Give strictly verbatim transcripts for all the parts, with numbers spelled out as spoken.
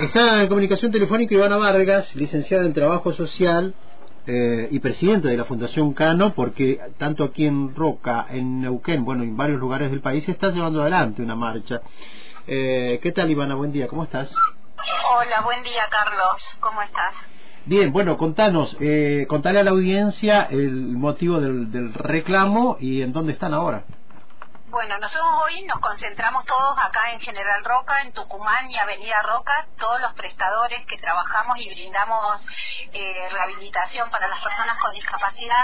Está en comunicación telefónica Ivana Vargas, licenciada en Trabajo Social eh, y presidenta de la Fundación Cano, porque tanto aquí en Roca, en Neuquén, bueno, en varios lugares del país se está llevando adelante una marcha. Eh, ¿Qué tal, Ivana? Buen día, ¿cómo estás? Hola, buen día, Carlos. ¿Cómo estás? Bien, bueno, contanos, eh, contale a la audiencia el motivo del, del reclamo y en dónde están ahora. Bueno, nosotros hoy nos concentramos todos acá en General Roca, en Tucumán y Avenida Roca, todos los prestadores que trabajamos y brindamos eh, rehabilitación para las personas con discapacidad,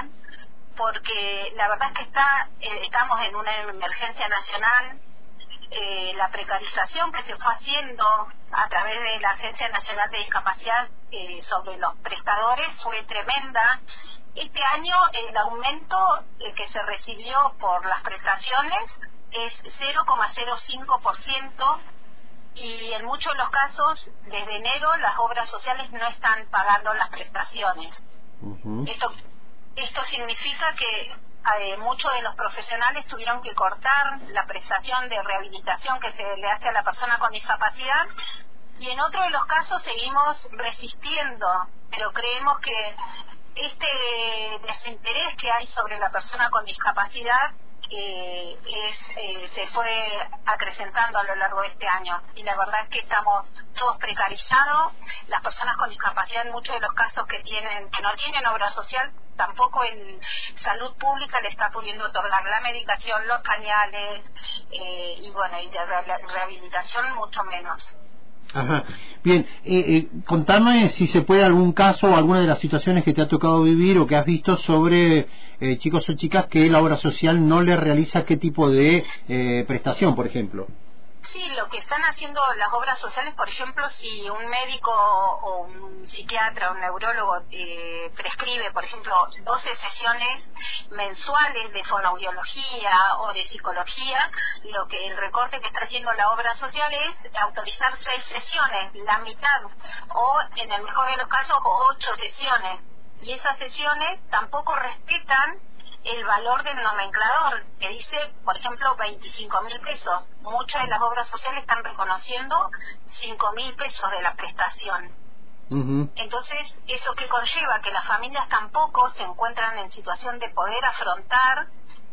porque la verdad es que está, eh, estamos en una emergencia nacional. Eh, la precarización que se fue haciendo a través de la Agencia Nacional de Discapacidad eh, sobre los prestadores fue tremenda. Este año el aumento eh, que se recibió por las prestaciones es cero coma cero cinco por ciento y en muchos de los casos desde enero las obras sociales no están pagando las prestaciones. Uh-huh. Esto, esto significa que Eh, muchos de los profesionales tuvieron que cortar la prestación de rehabilitación que se le hace a la persona con discapacidad y en otros de los casos seguimos resistiendo, pero creemos que este desinterés que hay sobre la persona con discapacidad eh, es, eh, se fue acrecentando a lo largo de este año y la verdad es que estamos todos precarizados. Las personas con discapacidad en muchos de los casos que tienen que no tienen obra social, tampoco el salud pública le está pudiendo otorgar la medicación, los pañales eh, y bueno, y de rehabilitación mucho menos. Ajá. Bien, eh, eh, contame si se puede algún caso o alguna de las situaciones que te ha tocado vivir o que has visto sobre eh, chicos o chicas que la obra social no le realiza qué tipo de eh, prestación, por ejemplo. Sí, lo que están haciendo las obras sociales, por ejemplo, si un médico o un psiquiatra o un neurólogo eh, prescribe, por ejemplo, doce sesiones mensuales de fonoaudiología o de psicología, lo que el recorte que está haciendo la obra social es autorizar seis sesiones, la mitad, o en el mejor de los casos, ocho sesiones. Y esas sesiones tampoco respetan el valor del nomenclador, que dice, por ejemplo, veinticinco mil pesos. Muchas de las obras sociales están reconociendo cinco mil pesos de la prestación. Uh-huh. Entonces, eso que conlleva que las familias tampoco se encuentran en situación de poder afrontar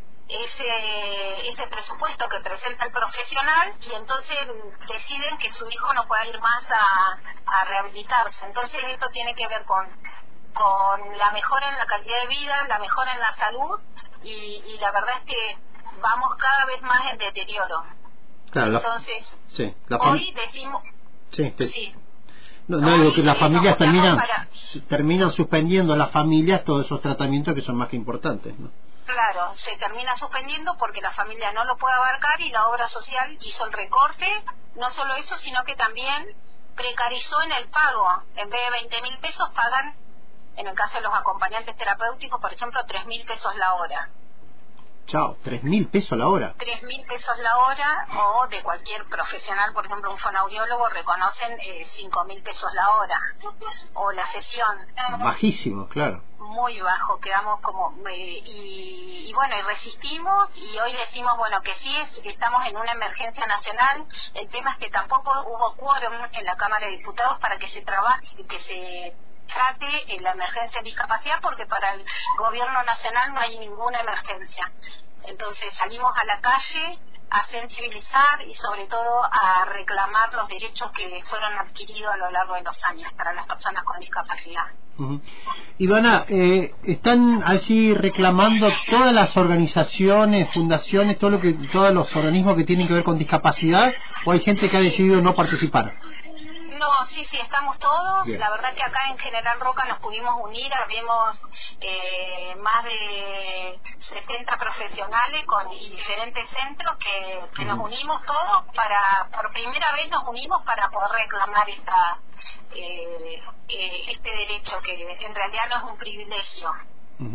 ese ese presupuesto que presenta el profesional y entonces deciden que su hijo no pueda ir más a, a rehabilitarse. Entonces, esto tiene que ver con con la mejora en la calidad de vida, la mejora en la salud y, y la verdad es que vamos cada vez más en deterioro. Claro, Entonces, la, sí, la hoy decimos... Sí, te, sí. No, no digo que las familias terminan, para... terminan suspendiendo a las familias todos esos tratamientos que son más que importantes, ¿no? Claro, se termina suspendiendo porque la familia no lo puede abarcar y la obra social hizo el recorte, no solo eso, sino que también precarizó en el pago. En vez de veinte mil pesos pagan, en el caso de los acompañantes terapéuticos, por ejemplo, tres mil pesos la hora. Chao, tres mil pesos la hora. Tres mil pesos la hora, o de cualquier profesional, por ejemplo, un fonoaudiólogo, reconocen eh, cinco mil pesos la hora, o la sesión. Bajísimo, claro. Muy bajo, quedamos como... Eh, y, y bueno, y resistimos, y hoy decimos, bueno, que sí, es, estamos en una emergencia nacional. El tema es que tampoco hubo quórum en la Cámara de Diputados para que se trabaje, que se... trate en la emergencia de discapacidad porque para el gobierno nacional no hay ninguna emergencia. Entonces salimos a la calle a sensibilizar y sobre todo a reclamar los derechos que fueron adquiridos a lo largo de los años para las personas con discapacidad. Uh-huh. Ivana, eh, ¿están allí reclamando todas las organizaciones, fundaciones, todo lo que, todos los organismos que tienen que ver con discapacidad o hay gente que ha decidido no participar? No, sí, sí, estamos todos. Bien. La verdad que acá en General Roca nos pudimos unir, habemos eh, más de setenta profesionales con y diferentes centros que, que uh-huh. nos unimos todos para, por primera vez nos unimos para poder reclamar esta eh, eh, este derecho que en realidad no es un privilegio. Uh-huh.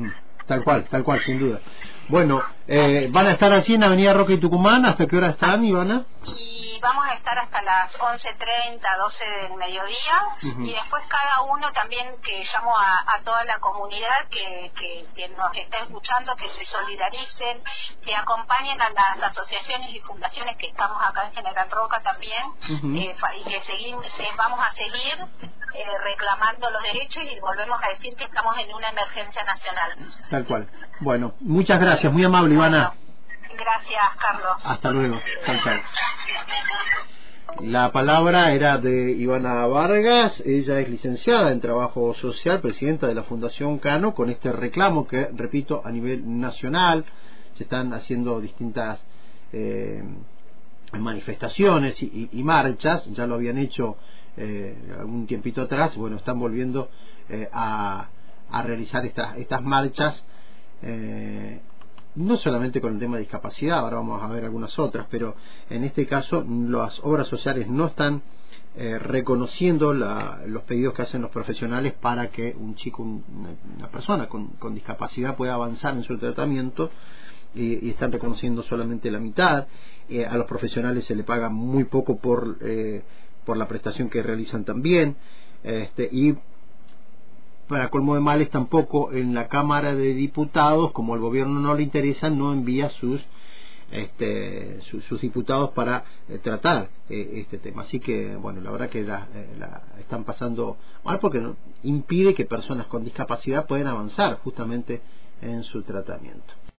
Tal cual, tal cual, sin duda. Bueno, eh, ¿van a estar así en Avenida Roca y Tucumán? ¿Hasta qué hora están, Ivana? Y vamos a estar hasta las once treinta, doce del mediodía, uh-huh. Y después cada uno también, que llamo a, a toda la comunidad que, que, que nos está escuchando, que se solidaricen, que acompañen a las asociaciones y fundaciones que estamos acá en General Roca también, uh-huh. eh, y que seguimos, vamos a seguir eh, reclamando los derechos, y volvemos a decir que estamos en una emergencia nacional. Tal cual. Bueno, muchas gracias, muy amable, Ivana. Gracias, Carlos. Hasta luego. Chau, chau. La palabra era de Ivana Vargas. Ella es licenciada en Trabajo Social, presidenta de la Fundación Cano, con este reclamo que, repito, a nivel nacional se están haciendo distintas eh, manifestaciones y, y, y marchas. Ya lo habían hecho eh, algún tiempito atrás. Bueno, están volviendo eh, a, a realizar estas, estas marchas. Eh, no solamente con el tema de discapacidad, ahora vamos a ver algunas otras, pero en este caso las obras sociales no están eh, reconociendo la, los pedidos que hacen los profesionales para que un chico, un, una, una persona con, con discapacidad pueda avanzar en su tratamiento, y, y están reconociendo solamente la mitad. Eh, a los profesionales se le paga muy poco por, eh, por la prestación que realizan también, este, y para colmo de males tampoco en la Cámara de Diputados, como al gobierno no le interesa, no envía sus este, sus, sus diputados para eh, tratar eh, este tema. Así que bueno, la verdad que la, eh, la están pasando mal, porque no impide que personas con discapacidad puedan avanzar justamente en su tratamiento.